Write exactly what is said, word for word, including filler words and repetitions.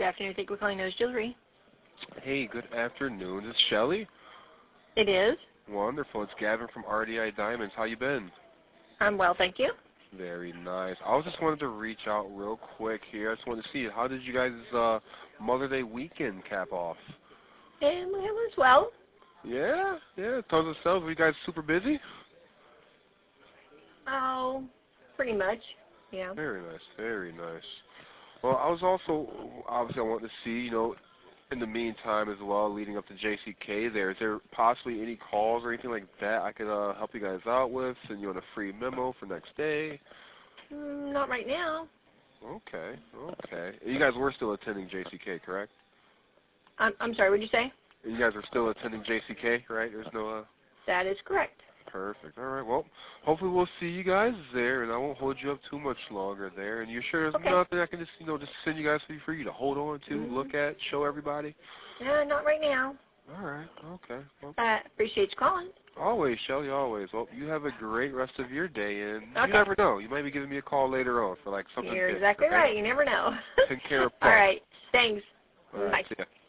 afternoon. Thank you for calling Nose Jewelry. Hey, good afternoon. This is Shelly. It is. Wonderful. It's Gavin from R D I Diamonds. How you been? I'm well, thank you. Very nice. I was just wanted to reach out real quick here. I just wanted to see, how did you guys' uh, Mother Day weekend cap off? And it was well. Yeah, yeah. Tons of stuff. Were you guys super busy? Oh, pretty much. Yeah. Very nice. Very nice. Well, I was also, obviously, I wanted to see, you know, in the meantime as well, leading up to J C K there, is there possibly any calls or anything like that I could uh, help you guys out with, send you on a free memo for next day? Mm, not right now. Okay, okay. You guys were still attending J C K, correct? I'm, I'm sorry, what did you say? You guys are still attending J C K, right? There's no... Uh... That is correct. Perfect. All right. Well, hopefully we'll see you guys there, and I won't hold you up too much longer there. And you sure there's Okay. nothing I can just, you know, just send you guys for you to hold on to, Mm-hmm. look at, show everybody? No, not right now. All right. Okay. Well, I appreciate you calling. always, Shelly, always. Well, you have a great rest of your day, and Okay. you never know. You might be giving me a call later on for, like, something You're big, exactly okay? right. You never know. Take care of All right. Thanks. All right. Bye. See ya.